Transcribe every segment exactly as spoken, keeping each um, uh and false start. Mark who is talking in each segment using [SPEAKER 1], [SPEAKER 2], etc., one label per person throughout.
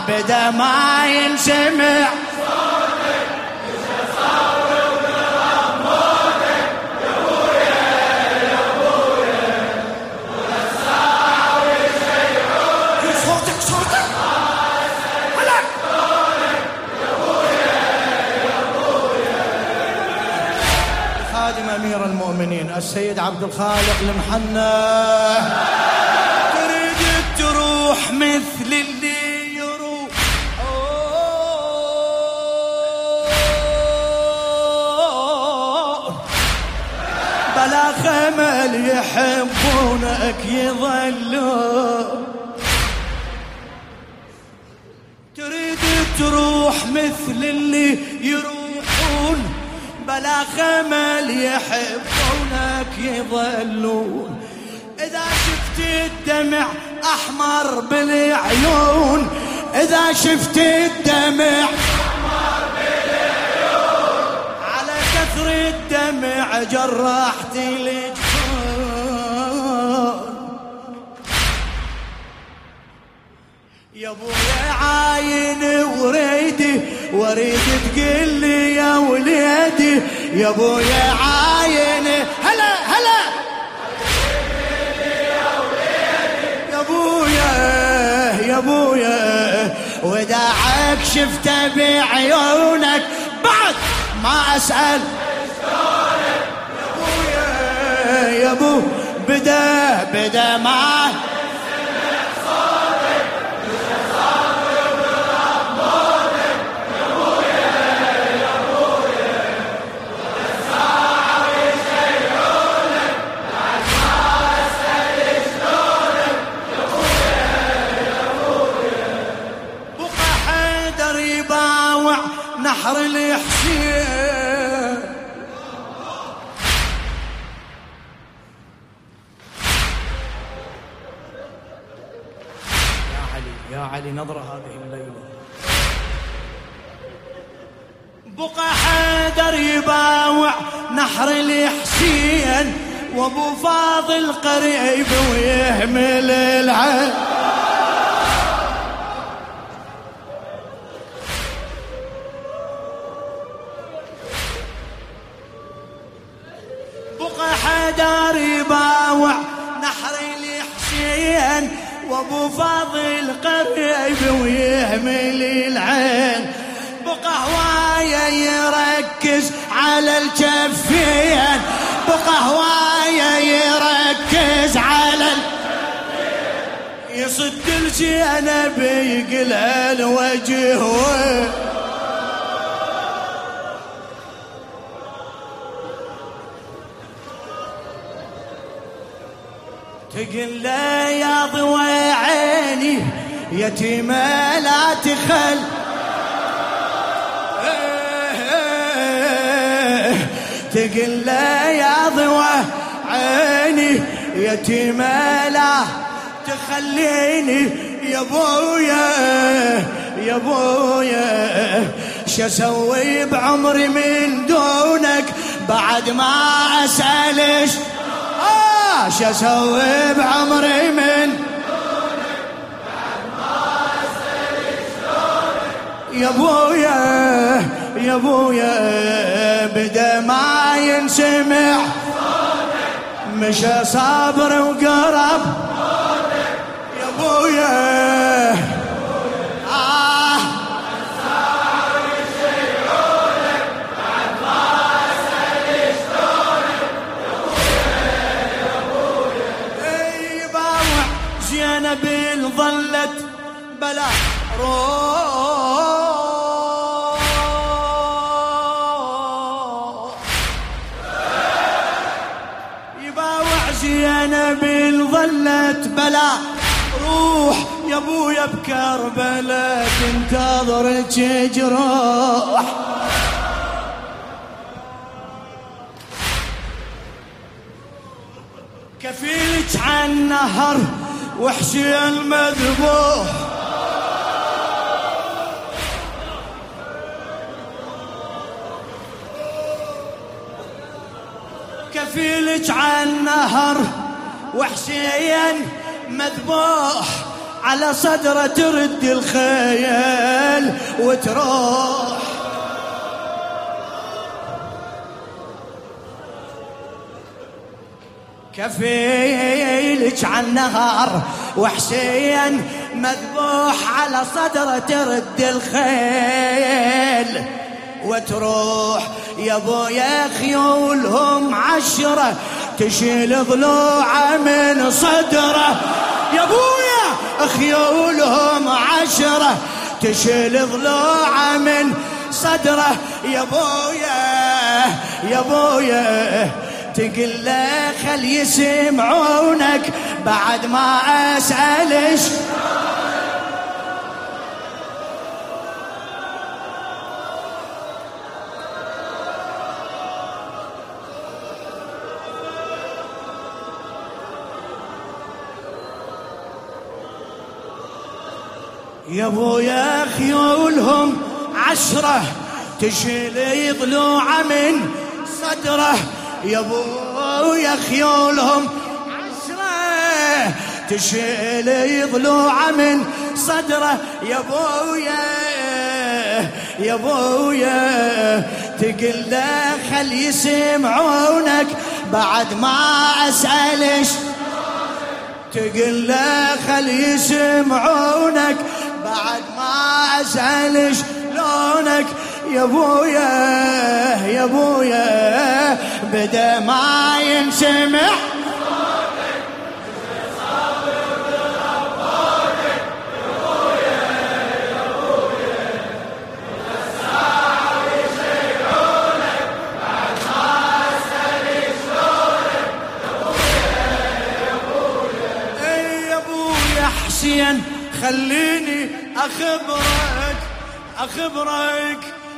[SPEAKER 1] بدا ما ينسمع أمير المؤمنين السيد عبد الخالق المحنى. تريد تروح مثل اللي يروح بلا خمل يحبونك يظلون. تريد تروح مثل اللي يروحون بلا خمل يحبونك يظلون. إذا شفت الدمع أحمر بالعيون إذا شفت الدمع أحمر بالعيون على كثر الدمع جرحت الجفون. يا ابويا عاين وريدي وريد تقول لي يا وليدي يا ابويا عاين هلا هلا يا ابويا يا ابويا وداعك شفته بعيونك بعد ما اسال يا ابويا يا ابو بدا بدا ما نحر الحسين. يا علي يا علي نظرة هذه الليلة. بقى حيدر يباوع نحر الحسين وابو فاضل قريب ويهمل العين. حيدر يباوع نحر الحسين وابو فاضل قريب ويهمل العين. بقى هواية يركز على الجفين بقى هواية يركز على الجفين يصد الزينب يقلع الوجه تقل لا يا ضوى عيني يتيمة لا تخل تقل لا يا ضوى عيني يتيمة لا تخليني يا بويا يا بويا شسوي بعمري من دونك بعد ما أسألش شو اسوي بعمري من دونك بعد ما اسال شلونك يا ابويا يا ابويا بدا ما ينسمع صوتك مشى صابر وقرب صوتك يا ابويا ظلت بلا روح يباوع زينب ظلت بلا روح يا ابويا بكربلاء تنتظرك جروح. كفيلك عن نهر وحشي المذبوح كفيلك عن نهر وحشي مذبوح على صدره ترد الخيل وتروح. كفيلك عالنهر وحسين مذبوح على صدره ترد الخيل وتروح. يا ابويا خيولهم عشرة تشيل ضلوعه من صدره. يا ابويا خيولهم عشرة تشيل ضلوعه من صدره. يا ابويا يا ابويا تقل له خل يسمعونك بعد ما اسالش. يا ابويا خيولهم عشرة تشيل ضلوعه من صدره. يا ابويا خيولهم عشرة تشيل ضلوعه من صدره. يا ابويا يا ابويا تقل له خل يسمعونك بعد ما اسالش. تقل له خل يسمعونك بعد ما اسالش لونك. يا ابويا يا ابويا بدا ما ينسمع حسين. خليني أخبرك أخبرك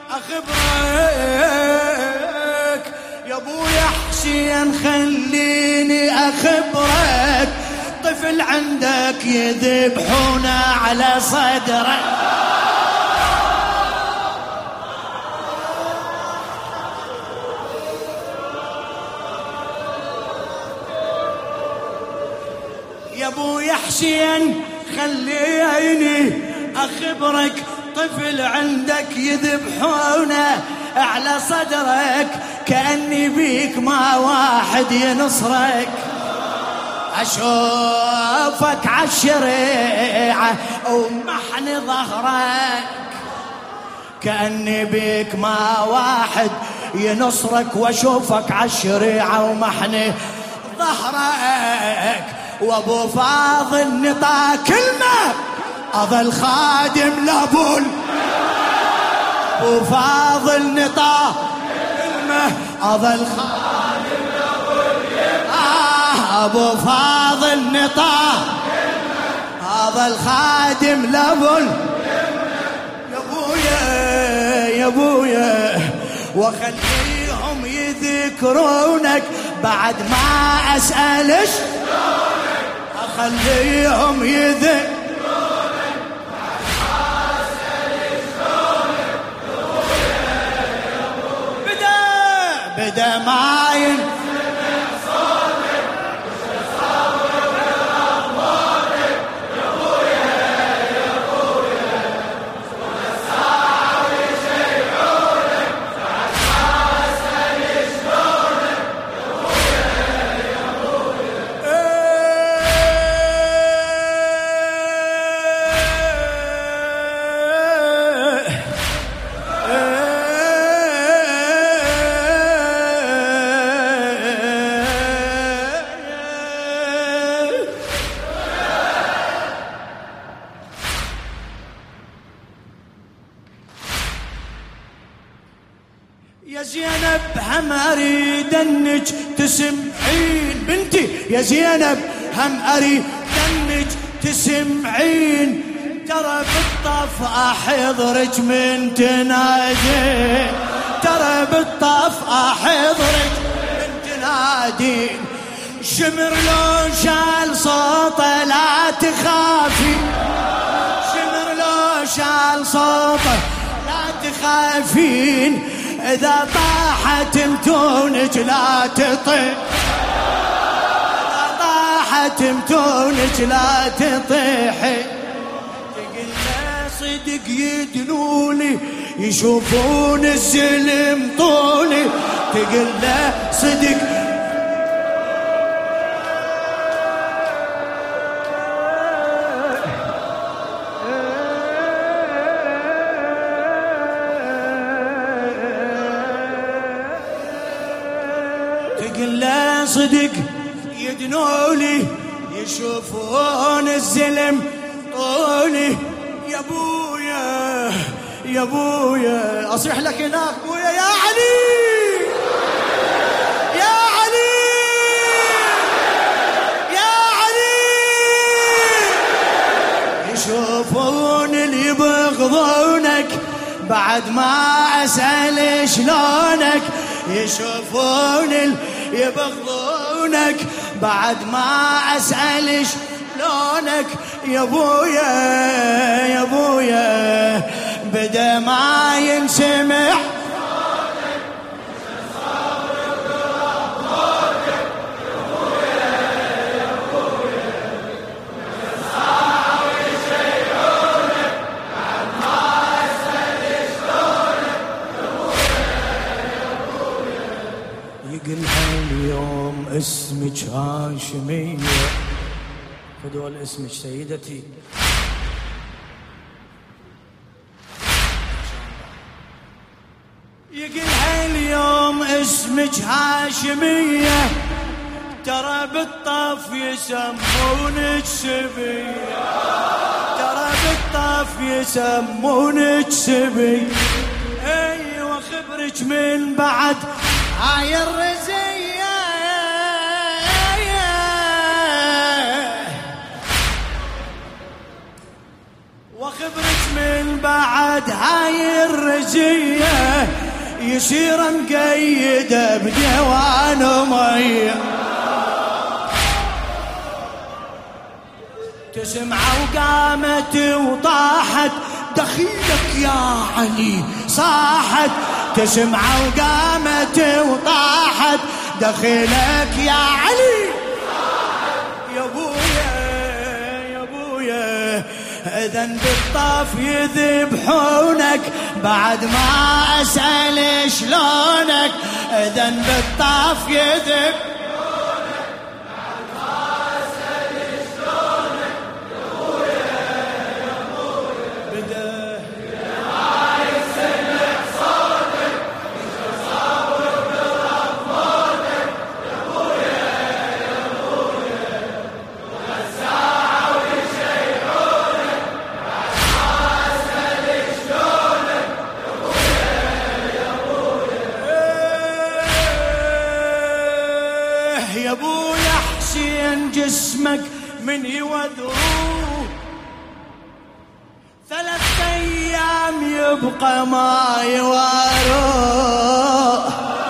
[SPEAKER 1] أخبرك يا أبويا حسين. خليني أخبرك طفل عندك يذبحونه على صدرك. يا أبويا حسين خليني أخبرك طفل عندك يذبحونه على صدرك. كأني بيك ما واحد ينصرك. أشوفك عالشريعة ومحن ظهرك. كأني بيك ما واحد ينصرك. وأشوفك عالشريعة ومحن ظهرك. وابو فاضل نطا كلمة اظل خادم لابول. ابو فاضل نطا كلمة اظل خادم لابول. آه ابو فاضل نطا كلمة اظل خادم لابول. يا ابويا يا ابويا وخليهم يذكرونك بعد ما اسالش. خليهم يذكرونك بعد ما اسالش لونك. بدا بدا ما ينسمع صوتك مش تصور بالاخبارك. يا ابويا يا ابويا طول الساعه ويشيعونك بعد ما اسالش لونك. يا ابويا يا ابويا يا زينب هم اريد انك تسمعين بنتي. يا زينب هم اريد انك تسمعين. ترى بالطف احضرك من تنادين. ترى بالطف احضرك من تنادين. شمر لو شال صوته لا تخافي. شمر لو شال صوته لا تخافين. إذا طاحت متونك لا تطير. إذا طاحت
[SPEAKER 2] عاتمتونك لا تطيحي. تقول له صدق يدنولي يشوفون الزلم طولي. تقول له صدق تقول له صدق يدنولي يشوفون الزلم طولي. يا بويا يا بويا اصيح لك هناك بويا يا علي يا علي يا علي. يشوفون اللي يبغضونك بعد ما اسأل شلونك. يشوفون اللي يبغضونك بعد ما اسأل شلونك. يا بويا يا بويا بدا ما ينسمع يقلها اليوم اسمك هاشمية. فدول اسمك سيدتي. يقلها اليوم اسمك هاشمية. ترى بالطاف يسمونك سبية. ترى بالطاف يسمونك سبية. ايوه خبرك من بعد هاي الرزية. وخبرك من بعد هاي الرزية يصير مقيدة بديوان مية. تسمع وقامت وطاحت دخيلك يا علي صاحت. تسمع وقامت وطاحت دخيلك يا علي. يا بويا يا بويا اذن بالطاف يذبحونك بعد ما اسأل شلونك. اذن بالطاف يذبحونك بعد ما اسأل شلونك. يا بويا يا بويا بدا ما يسمع صوتك يتصور برفضك. يا بويا يا بويا والساعة ويشيعونك بعد ما اسأل شلونك. يا بويا يا بويا يا بويا حسين جسمك من يوذروه ثلاث ايام يبقى ما يواروه.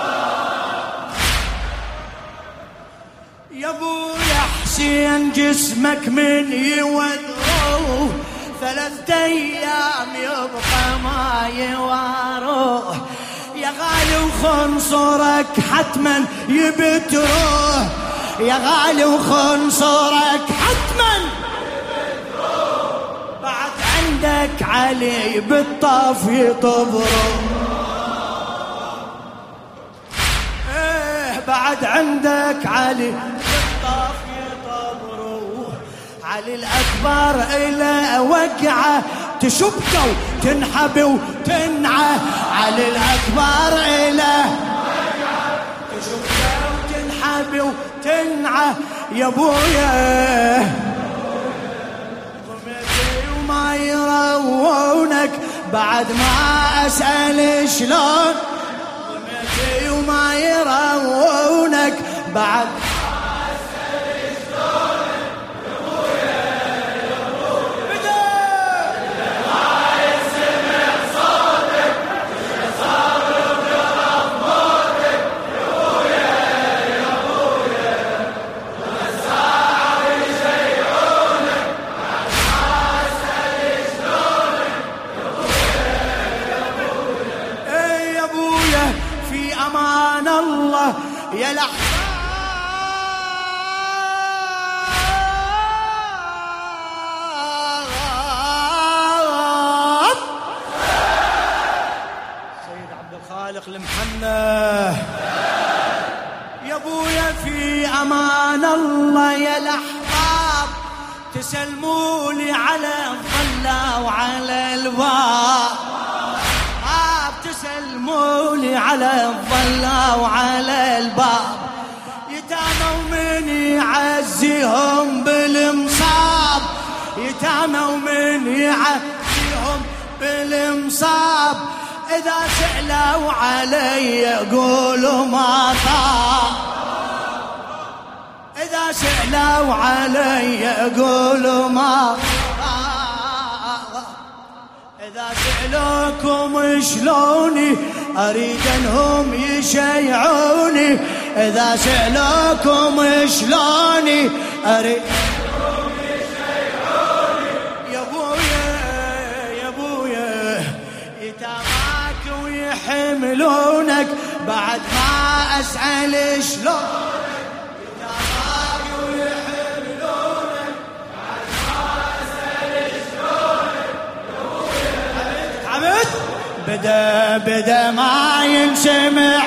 [SPEAKER 2] يا بويا حسين جسمك من يوذروه ثلاث ايام يبقى ما يواروه. يا غالي وخنصرك حتما يبتروه. يا غالي وخنصرك حتما يبتروه. بعد عندك علي بالطاف يطبروه. ايه بعد عندك علي بالطاف يطبروه. علي الأكبر إلى وقعه تشبكه وتنحب وتنعى. علي الأكبر إلى تشبكه وتنحب وتنعى. يا بويا ضميتي وما يروونك بعد ما أسأل شلون. ضميتي وما يروونك بعد يا الأحباب تسلمولي على الظلة وعلى الباب، آه تسلمولي على الظلة وعلى الباب، يتامى ومن يعزيهم بالمصاب، يتامى ومن يعزيهم بالمصاب، إذا سألوا علي يقولوا ما طاب، إذا سألوا علي يقولوا ما طاب، إذا سألوكم شلوني أريد أنهم يشيعوني، إذا سألوكم شلوني أريد أنهم يشيعوني، يا بويا يا بويا يتاماك ويحملونك بعد ما أسأل شلون، يتاماك ويحملونك بعد ما أسأل شلون، يا بويا حمد بدا بدا ما ينسمع